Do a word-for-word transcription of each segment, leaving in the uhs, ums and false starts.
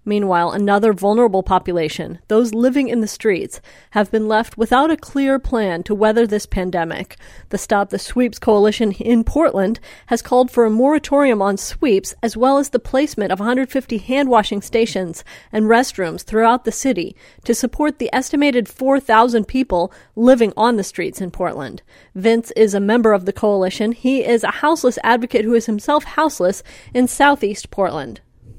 Meanwhile, another vulnerable population, those living in the streets, have been left without a clear plan to weather this pandemic. The Stop the Sweeps Coalition in Portland has called for a moratorium on sweeps, as well as the placement of one hundred fifty hand-washing stations and restrooms throughout the city to support the estimated four thousand people living on the streets in Portland. Vince is a member of the coalition. He is a houseless advocate who is himself houseless in southeast Portland.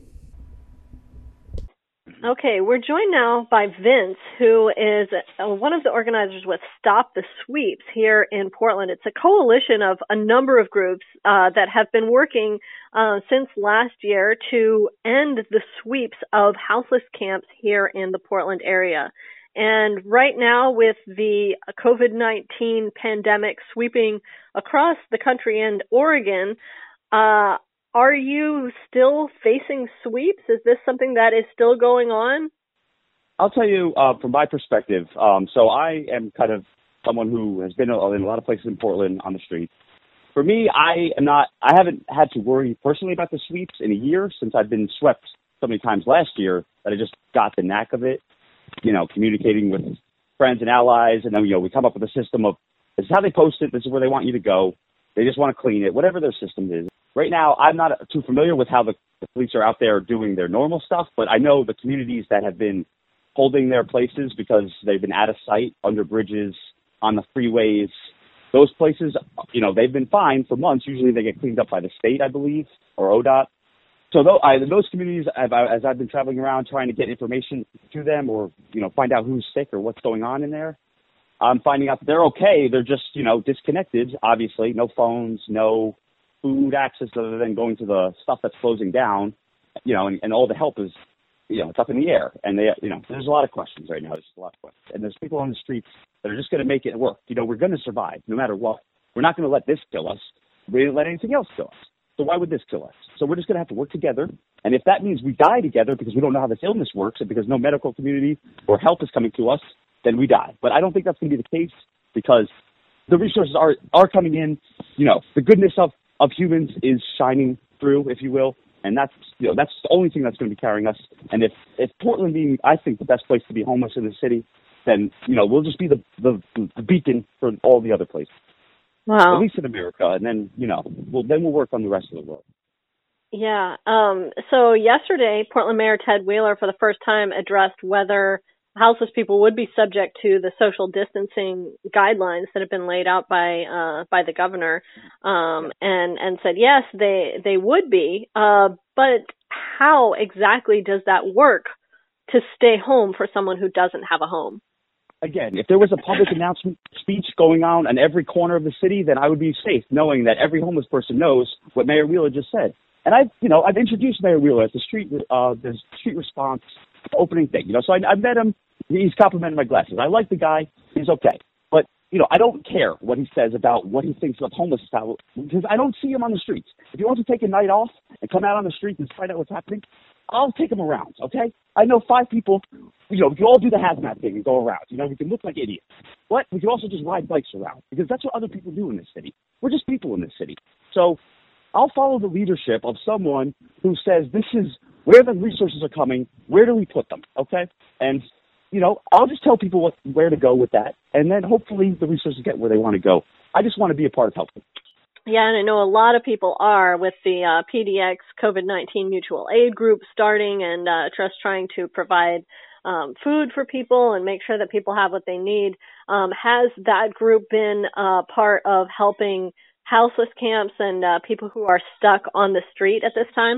Okay, we're joined now by Vince, who is one of the organizers with Stop the Sweeps here in Portland. It's a coalition of a number of groups uh, that have been working uh, since last year to end the sweeps of houseless camps here in the Portland area. And right now, with the COVID nineteen pandemic sweeping across the country and Oregon, uh, are you still facing sweeps? Is this something that is still going on? I'll tell you uh, from my perspective. Um, so I am kind of someone who has been in a lot of places in Portland on the street. For me, I am not. I haven't had to worry personally about the sweeps in a year since I've been swept so many times last year that I just got the knack of it. You know, communicating with friends and allies, and then you know we come up with a system of this is how they post it. This is where they want you to go. They just want to clean it, whatever their system is. Right now, I'm not too familiar with how the, the police are out there doing their normal stuff, but I know the communities that have been holding their places because they've been out of sight, under bridges, on the freeways, those places, you know, they've been fine for months. Usually they get cleaned up by the state, I believe, or O D O T. So those, I, those communities, as I've been traveling around trying to get information to them or, you know, find out who's sick or what's going on in there, I'm finding out that they're okay. They're just, you know, disconnected, obviously, no phones, no food access other than going to the stuff that's closing down, you know, and, and all the help is, you know, it's up in the air. And they, you know, there's a lot of questions right now. There's a lot of questions. And there's people on the streets that are just going to make it work. You know, we're going to survive no matter what. We're not going to let this kill us. We didn't let anything else kill us. So why would this kill us? So we're just going to have to work together. And if that means we die together because we don't know how this illness works and because no medical community or help is coming to us, then we die. But I don't think that's going to be the case because the resources are, are coming in. You know, the goodness of of humans is shining through, if you will, and that's you know that's the only thing that's going to be carrying us. And if if Portland being, I think, the best place to be homeless in the city, then you know we'll just be the the, the beacon for all the other places. Wow. At least in America, and then you know we'll then we'll work on the rest of the world. Yeah. Um. So yesterday, Portland Mayor Ted Wheeler, for the first time, addressed whether houseless people would be subject to the social distancing guidelines that have been laid out by uh, by the governor, um, and and said yes, they they would be. Uh, but how exactly does that work to stay home for someone who doesn't have a home? Again, if there was a public announcement speech going on in every corner of the city, then I would be safe knowing that every homeless person knows what Mayor Wheeler just said. And I've you know I've introduced Mayor Wheeler at the street uh, the street response opening thing. You know, so I, I met him. He's complimenting my glasses. I like the guy. He's okay. But, you know, I don't care what he says about what he thinks of homeless style because I don't see him on the streets. If he wants to take a night off and come out on the street and find out what's happening, I'll take him around, okay? I know five people, you know, we can all do the hazmat thing and go around. You know, we can look like idiots. But we can also just ride bikes around because that's what other people do in this city. We're just people in this city. So I'll follow the leadership of someone who says this is where the resources are coming, where do we put them, okay? And you know, I'll just tell people what, where to go with that, and then hopefully the resources get where they want to go. I just want to be a part of helping. Yeah, and I know a lot of people are with the uh, P D X COVID nineteen mutual aid group starting and uh, just trying to provide um, food for people and make sure that people have what they need. Um, has that group been uh, part of helping houseless camps and uh, people who are stuck on the street at this time?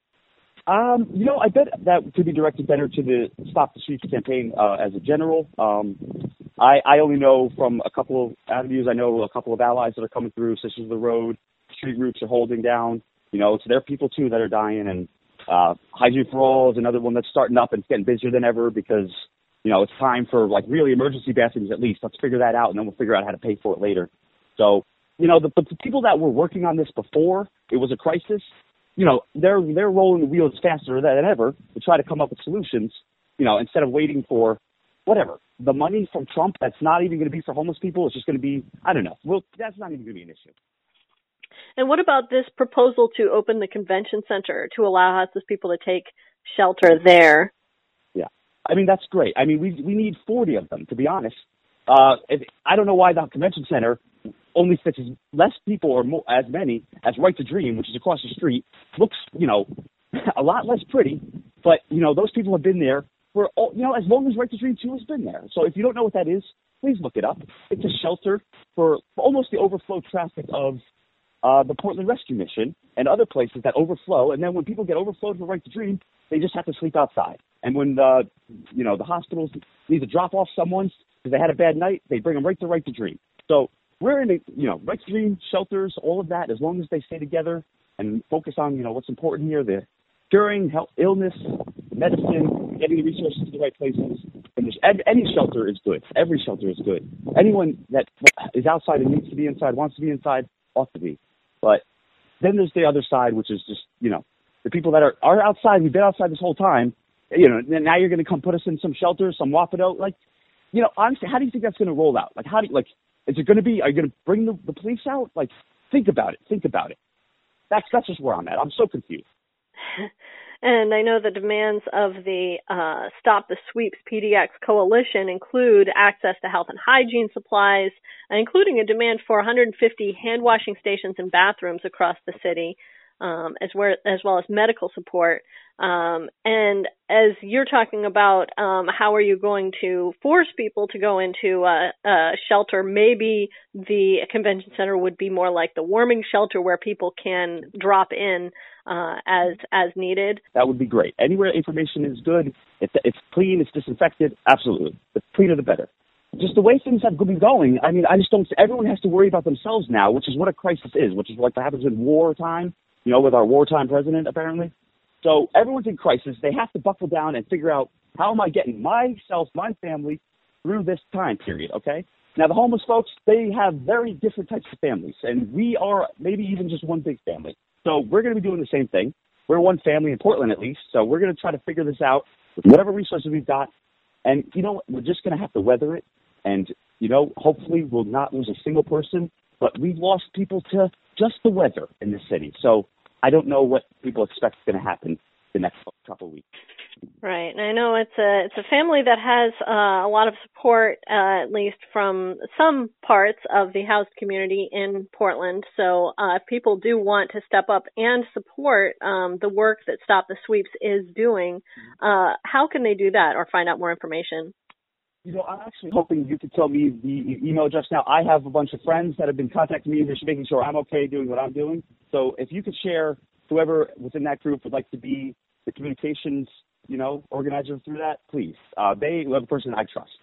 Um, you know, I bet that could be directed better to the Stop the Sweeps campaign uh, as a general. Um, I, I only know from a couple of avenues. I know a couple of allies that are coming through, Sisters of the Road, street groups are holding down. You know, it's their people, too, that are dying. And uh, Hygiene for All is another one that's starting up and it's getting busier than ever because, you know, it's time for, like, really emergency bathrooms at least. Let's figure that out, and then we'll figure out how to pay for it later. So, you know, the, but the people that were working on this before it was a crisis, you know, they're they're rolling the wheels faster than ever to try to come up with solutions, you know, instead of waiting for whatever. The money from Trump that's not even going to be for homeless people. It's just going to be, I don't know. Well, that's not even going to be an issue. And what about this proposal to open the convention center to allow houseless people to take shelter there. Yeah. I mean, that's great. I mean, we we need forty of them, to be honest. Uh, if, I don't know why the convention center only fits as less people or more, as many as Right to Dream, which is across the street. Looks, you know, a lot less pretty, but, you know, those people have been there for, all, you know, as long as Right to Dream two has been there. So if you don't know what that is, please look it up. It's a shelter for almost the overflow traffic of uh, the Portland Rescue Mission and other places that overflow. And then when people get overflowed for Right to Dream, they just have to sleep outside. And when, uh, you know, the hospitals need to drop off someone because they had a bad night, they bring them right to Right to Dream. So we're in a, you know, Right to Dream, shelters, all of that, as long as they stay together and focus on, you know, what's important here, the curing, health, illness, medicine, getting the resources to the right places. And there's, any shelter is good. Every shelter is good. Anyone that is outside and needs to be inside, wants to be inside, ought to be. But then there's the other side, which is just, you know, the people that are, are outside, we've been outside this whole time, you know, and now you're going to come put us in some shelter, some Wapato. Like, you know, honestly, how do you think that's going to roll out? Like, how do you, like, is it going to be, are you going to bring the, the police out? Like, think about it. Think about it. That's, that's just where I'm at. I'm so confused. And I know the demands of the uh, Stop the Sweeps P D X coalition include access to health and hygiene supplies, including a demand for one hundred fifty hand washing stations and bathrooms across the city, um, as, well, as well as medical support. Um, and as you're talking about, um, how are you going to force people to go into a, a shelter? Maybe the convention center would be more like the warming shelter where people can drop in uh, as as needed. That would be great. Anywhere information is good, it's, it's clean, it's disinfected, absolutely. The cleaner the better. Just the way things have been going, I mean, I just don't, everyone has to worry about themselves now, which is what a crisis is, which is what happens in wartime, you know, with our wartime president, apparently. So everyone's in crisis. They have to buckle down and figure out, how am I getting myself, my family through this time period, okay? Now, the homeless folks, they have very different types of families, and we are maybe even just one big family. So we're going to be doing the same thing. We're one family in Portland, at least, so we're going to try to figure this out with whatever resources we've got. And, you know, we're just going to have to weather it, and, you know, hopefully we'll not lose a single person, but we've lost people to just the weather in the city. So I don't know what people expect is going to happen the next couple of weeks. Right, and I know it's a it's a family that has uh, a lot of support, uh, at least from some parts of the housed community in Portland. So uh, if people do want to step up and support um, the work that Stop the Sweeps is doing, uh, how can they do that or find out more information? You know, I'm actually hoping you could tell me the email address now. I have a bunch of friends that have been contacting me, just making sure I'm okay doing what I'm doing. So if you could share, whoever within that group would like to be the communications, you know, organizer through that, please. Uh, they have a person I trust.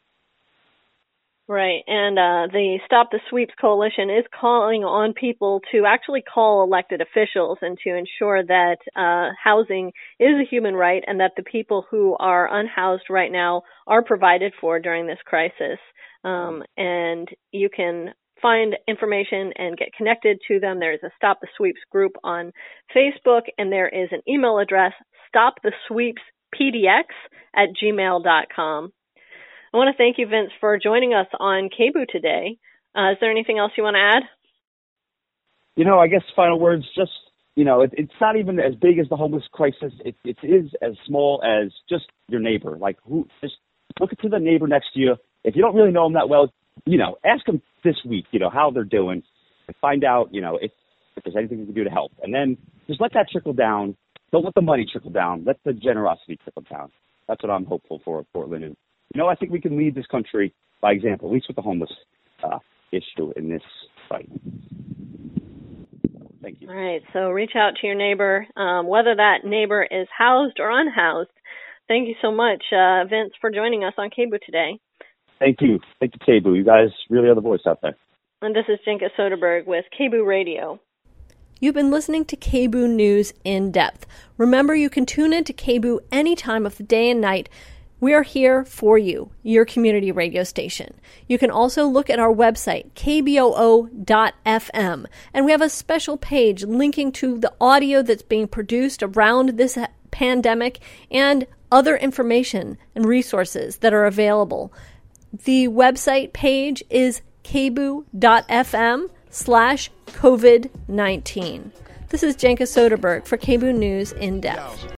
Right, and uh, the Stop the Sweeps Coalition is calling on people to actually call elected officials and to ensure that uh, housing is a human right and that the people who are unhoused right now are provided for during this crisis. Um, and you can find information and get connected to them. There's a Stop the Sweeps group on Facebook, and there is an email address, stop the sweeps p d x at gmail dot com. I want to thank you, Vince, for joining us on K B O O today. Uh, is there anything else you want to add? You know, I guess final words, just, you know, it, it's not even as big as the homeless crisis. It, it is as small as just your neighbor. Like, who? Just look to the neighbor next to you. If you don't really know them that well, you know, ask them this week, you know, how they're doing, and find out, you know, if, if there's anything you can do to help. And then just let that trickle down. Don't let the money trickle down. Let the generosity trickle down. That's what I'm hopeful for Portland. And, you know, I think we can lead this country by example, at least with the homeless uh, issue in this fight. Thank you. All right. So reach out to your neighbor, um, whether that neighbor is housed or unhoused. Thank you so much, uh, Vince, for joining us on K B O O today. Thank you. Thank you, K B O O. You guys really are the voice out there. And this is Jenka Soderberg with K B O O Radio. You've been listening to K B O O News in Depth. Remember, you can tune in to K B O O any time of the day and night. We are here for you, your community radio station. You can also look at our website, k b o o dot f m, and we have a special page linking to the audio that's being produced around this pandemic and other information and resources that are available. The website page is k b o o dot f m slash covid nineteen. This is Jenka Soderberg for K B O O News in Depth.